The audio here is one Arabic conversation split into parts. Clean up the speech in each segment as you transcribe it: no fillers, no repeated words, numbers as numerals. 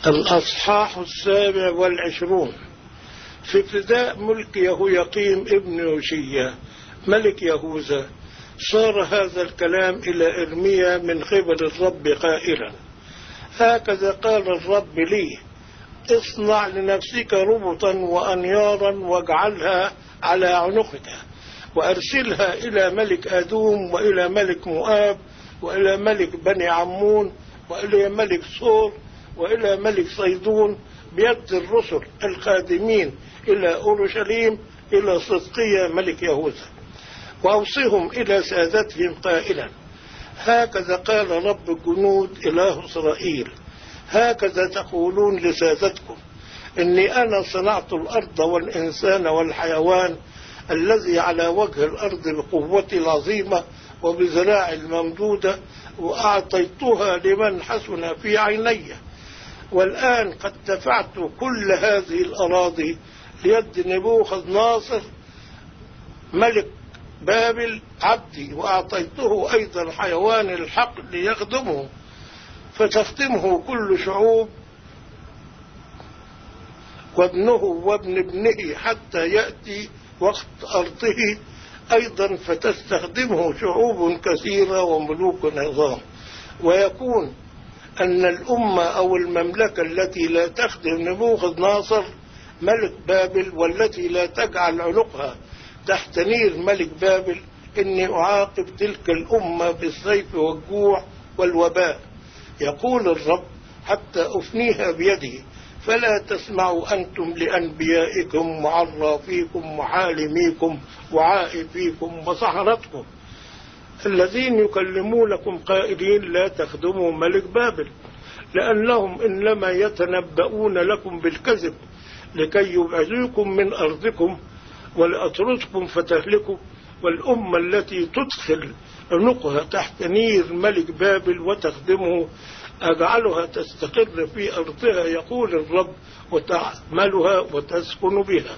الأصحاح 27. في ابتداء ملك يهويقيم ابن يوشيا ملك يهوذا صار هذا الكلام إلى إرميا من قبل الرب قائلا: هكذا قال الرب لي: اصنع لنفسك ربطا وأنيارا واجعلها على عنقك، وأرسلها إلى ملك أدوم وإلى ملك مؤاب وإلى ملك بني عمون وإلى ملك صور وإلى ملك صيدون بيد الرسل القادمين إلى أورشليم إلى صدقية ملك يهوذا، وأوصيهم إلى سادتهم قائلا: هكذا قال رب الجنود إله إسرائيل: هكذا تقولون لسادتكم: إني أنا صنعت الأرض والإنسان والحيوان الذي على وجه الأرض بقوتي العظيمة وبذراعي الممدودة، وأعطيتها لمن حسن في عيني. والآن قد دفعت كل هذه الأراضي ليد نبوخذ ناصر ملك بابل عبدي، وأعطيته أيضا حيوان الحقل ليخدمه، فتخدمه كل شعوب وابنه وابن ابنه حتى يأتي وقت أرضه أيضا، فتستخدمه شعوب كثيرة وملوك عظام. ويكون أن الأمة أو المملكة التي لا تخدم نبوخذ ناصر ملك بابل والتي لا تجعل عنقها تحت نير ملك بابل، إني أعاقب تلك الأمة بالسيف والجوع والوباء، يقول الرب، حتى أفنيها بيده. فلا تسمعوا أنتم لأنبيائكم وعرافيكم وحالميكم وعائفيكم وسحرتكم الذين يكلمونكم قائلين: لا تخدموا ملك بابل، لأنهم إنما يتنبؤون لكم بالكذب لكي يبعدوكم من أرضكم ولأطردكم فتهلكوا. والأمة التي تدخل عنقها تحت نير ملك بابل وتخدمه أجعلها تستقر في أرضها، يقول الرب، وتعملها وتسكن بها.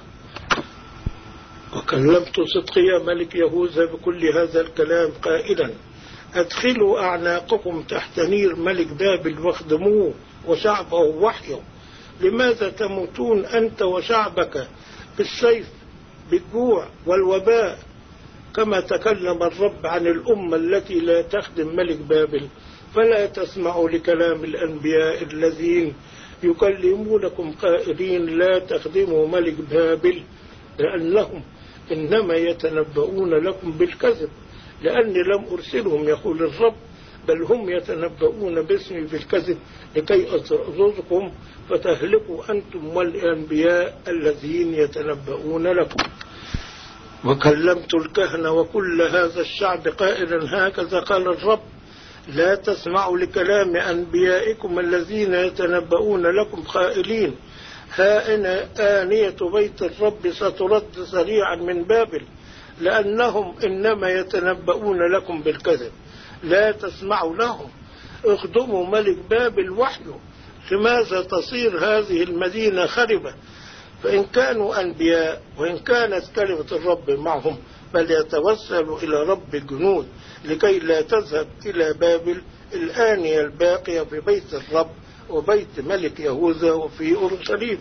وكلمت صدقية ملك يهوذا بكل هذا الكلام قائلا: أدخلوا أعناقكم تحت نير ملك بابل واخدموه وشعبه وحيه. لماذا تموتون أنت وشعبك بالسيف بالجوع والوباء، كما تكلم الرب عن الأمة التي لا تخدم ملك بابل؟ فلا تسمعوا لكلام الأنبياء الذين يكلمونكم قائلين: لا تخدموا ملك بابل، لأنهم إنما يتنبؤون لكم بالكذب، لأني لم أرسلهم، يقول الرب، بل هم يتنبؤون باسمي بالكذب لكي أضركم فتهلكوا أنتم والأنبياء الذين يتنبؤون لكم. وكلمت الكهنة وكل هذا الشعب قائلا: هكذا قال الرب: لا تسمعوا لكلام أنبيائكم الذين يتنبؤون لكم قائلين: ها إن آنية بيت الرب سترد سريعا من بابل، لأنهم إنما يتنبؤون لكم بالكذب. لا تسمعوا لهم، اخدموا ملك بابل وحيه. لماذا تصير هذه المدينة خربة؟ فإن كانوا أنبياء وإن كانت كلمة الرب معهم فليتوسلوا إلى رب الجنود لكي لا تذهب إلى بابل الآنية الباقية في بيت الرب وبيت ملك يهوذا وفي أورشليم.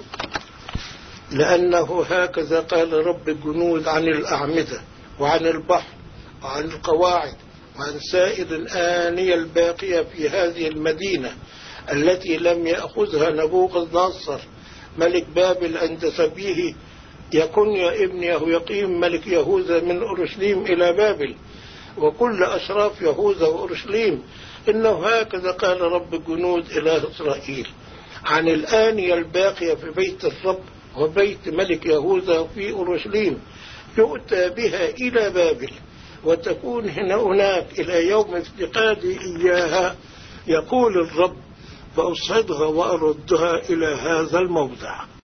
لأنه هكذا قال رب الجنود عن الأعمدة وعن البحر وعن القواعد وعن سائر الآنية الباقية في هذه المدينة التي لم يأخذها نبوخذ ناصر ملك بابل عند سبيه يكونيا ابن يهويقيم ملك يهوذا من أورشليم إلى بابل، وكل أشراف يهوذا وأورشليم، إنه هكذا قال رب الجنود إله إسرائيل عن الآنية الباقية في بيت الرب وبيت ملك يهوذا في أورشليم: يؤتى بها إلى بابل وتكون هناك إلى يوم افتقادي إياها، يقول الرب، فأصعدها وأردها إلى هذا الموضع.